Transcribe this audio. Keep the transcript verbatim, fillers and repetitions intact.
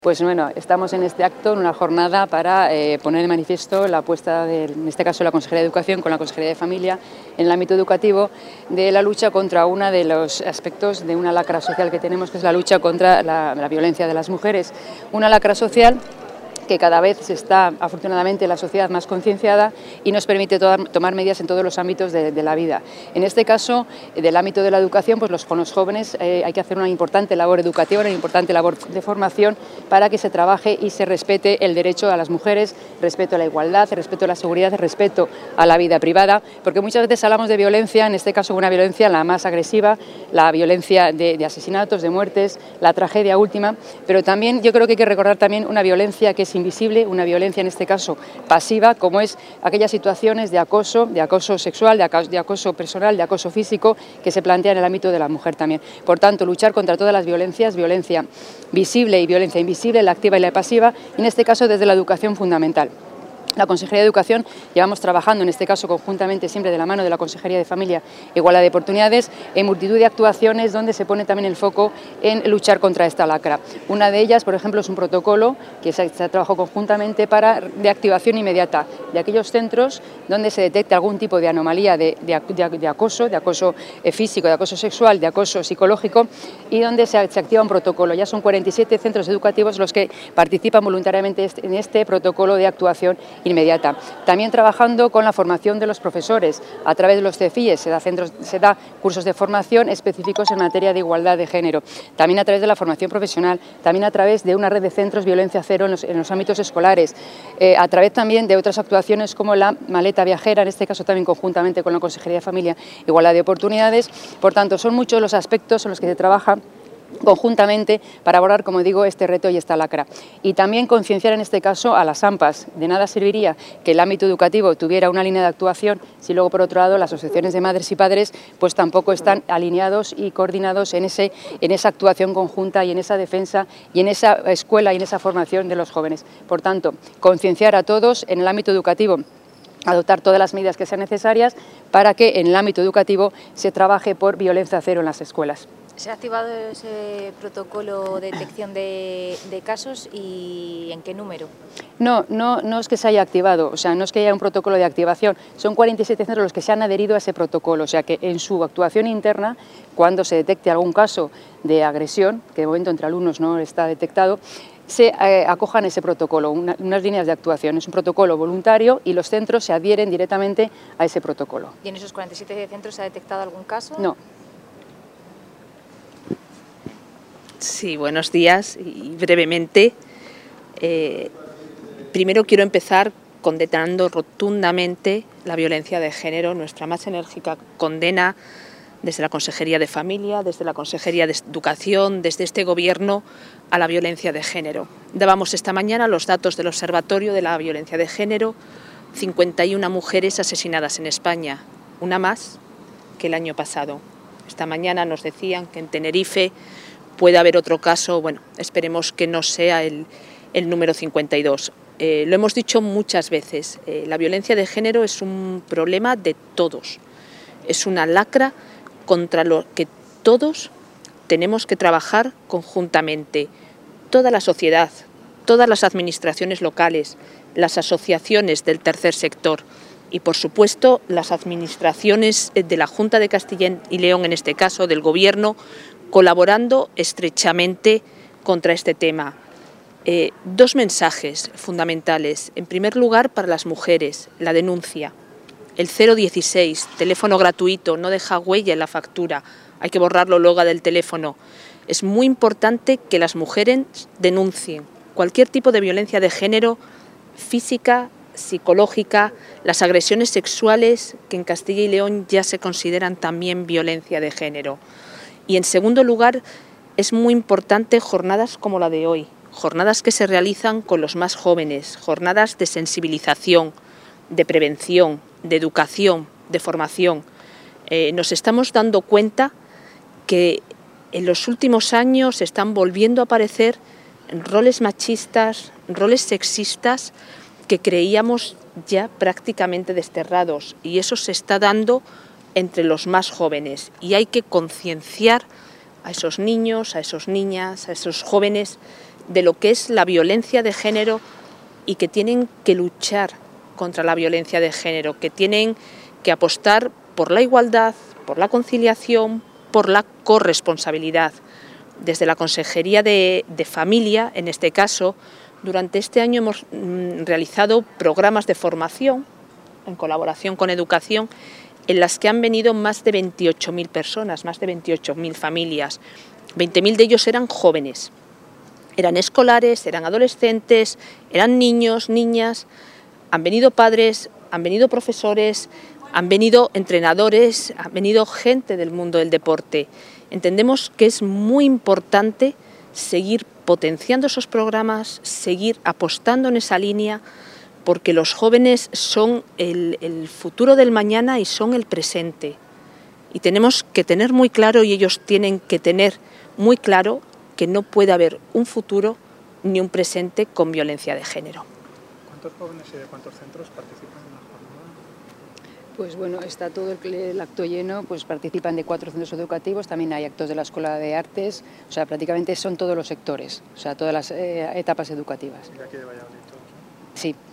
Pues bueno, estamos en este acto, en una jornada para eh, poner de manifiesto la apuesta, de, en este caso, la Consejería de Educación con la Consejería de Familia, en el ámbito educativo, de la lucha contra uno de los aspectos de una lacra social que tenemos, que es la lucha contra la, la violencia de las mujeres. Una lacra social que cada vez se está, afortunadamente, la sociedad más concienciada y nos permite tomar, tomar medidas en todos los ámbitos de, de la vida. En este caso, del ámbito de la educación, pues los, con los jóvenes eh, hay que hacer una importante labor educativa, una importante labor de formación para que se trabaje y se respete el derecho a las mujeres, respeto a la igualdad, respeto a la seguridad, respeto a la vida privada, porque muchas veces hablamos de violencia, en este caso una violencia la más agresiva, la violencia de, de asesinatos, de muertes, la tragedia última, pero también yo creo que hay que recordar también una violencia que es invisible, una violencia en este caso pasiva, como es aquellas situaciones de acoso, de acoso sexual, de acoso, de acoso personal, de acoso físico, que se plantea en el ámbito de la mujer también. Por tanto, luchar contra todas las violencias, violencia visible y violencia invisible, la activa y la pasiva, y en este caso desde la educación fundamental. La Consejería de Educación llevamos trabajando, en este caso conjuntamente, siempre de la mano de la Consejería de Familia e Igualdad de Oportunidades, en multitud de actuaciones donde se pone también el foco en luchar contra esta lacra. Una de ellas, por ejemplo, es un protocolo que se, se trabajó conjuntamente para, de activación inmediata de aquellos centros donde se detecte algún tipo de anomalía de, de, de, de acoso, de acoso físico, de acoso sexual, de acoso psicológico, y donde se, se activa un protocolo. Ya son cuarenta y siete centros educativos los que participan voluntariamente en este protocolo de actuación inmediata. También trabajando con la formación de los profesores a través de los C E F I E, se da, centros, se da cursos de formación específicos en materia de igualdad de género, también a través de la formación profesional, también a través de una red de centros violencia cero en los, en los ámbitos escolares, eh, a través también de otras actuaciones como la maleta viajera, en este caso también conjuntamente con la Consejería de Familia e Igualdad de Oportunidades. Por tanto, son muchos los aspectos en los que se trabaja conjuntamente para abordar, como digo, este reto y esta lacra. Y también concienciar en este caso a las AMPAs. De nada serviría que el ámbito educativo tuviera una línea de actuación si luego, por otro lado, las asociaciones de madres y padres pues tampoco están alineados y coordinados en, ese, en esa actuación conjunta y en esa defensa y en esa escuela y en esa formación de los jóvenes. Por tanto, concienciar a todos en el ámbito educativo, adoptar todas las medidas que sean necesarias para que en el ámbito educativo se trabaje por violencia cero en las escuelas. ¿Se ha activado ese protocolo de detección de, de casos y en qué número? No, no, no es que se haya activado, o sea, no es que haya un protocolo de activación, son cuarenta y siete centros los que se han adherido a ese protocolo, o sea que en su actuación interna, cuando se detecte algún caso de agresión, que de momento entre alumnos no está detectado, se eh, acojan ese protocolo, una, unas líneas de actuación. Es un protocolo voluntario y los centros se adhieren directamente a ese protocolo. ¿Y en esos cuarenta y siete centros se ha detectado algún caso? No. Sí, buenos días y brevemente. Eh, primero quiero empezar condenando rotundamente la violencia de género, nuestra más enérgica condena desde la Consejería de Familia, desde la Consejería de Educación, desde este Gobierno a la violencia de género. Dábamos esta mañana los datos del Observatorio de la Violencia de Género, cincuenta y una mujeres asesinadas en España, una más que el año pasado. Esta mañana nos decían que en Tenerife puede haber otro caso, bueno, esperemos que no sea el, el número cincuenta y dos. Eh, lo hemos dicho muchas veces, eh, la violencia de género es un problema de todos, es una lacra contra lo que todos tenemos que trabajar conjuntamente, toda la sociedad, todas las administraciones locales, las asociaciones del tercer sector y, por supuesto, las administraciones de la Junta de Castilla y León, en este caso, del Gobierno, colaborando estrechamente contra este tema. Eh, dos mensajes fundamentales. En primer lugar, para las mujeres, la denuncia. El cero dieciséis, teléfono gratuito, no deja huella en la factura, hay que borrarlo luego del teléfono. Es muy importante que las mujeres denuncien cualquier tipo de violencia de género, física, psicológica, las agresiones sexuales, que en Castilla y León ya se consideran también violencia de género. Y en segundo lugar, es muy importante jornadas como la de hoy, jornadas que se realizan con los más jóvenes, jornadas de sensibilización, de prevención, de educación, de formación. Eh, nos estamos dando cuenta que en los últimos años están volviendo a aparecer roles machistas, roles sexistas que creíamos ya prácticamente desterrados, y eso se está dando entre los más jóvenes, y hay que concienciar a esos niños, a esas niñas, a esos jóvenes de lo que es la violencia de género y que tienen que luchar contra la violencia de género, que tienen que apostar por la igualdad, por la conciliación, por la corresponsabilidad. Desde la Consejería de, de Familia, en este caso, durante este año hemos mm, realizado programas de formación en colaboración con Educación, en las que han venido más de veintiocho mil personas, más de veintiocho mil familias. veinte mil de ellos eran jóvenes, eran escolares, eran adolescentes, eran niños, niñas, han venido padres, han venido profesores, han venido entrenadores, han venido gente del mundo del deporte. Entendemos que es muy importante seguir potenciando esos programas, seguir apostando en esa línea, porque los jóvenes son el, el futuro del mañana y son el presente. Y tenemos que tener muy claro, y ellos tienen que tener muy claro, que no puede haber un futuro ni un presente con violencia de género. ¿Cuántos jóvenes y de cuántos centros participan en la jornada? Pues bueno, está todo el, el acto lleno, pues participan de cuatro centros educativos, también hay actos de la Escuela de Artes, o sea, prácticamente son todos los sectores, o sea, todas las eh, etapas educativas. ¿Y de aquí de Valladolid todos? Sí.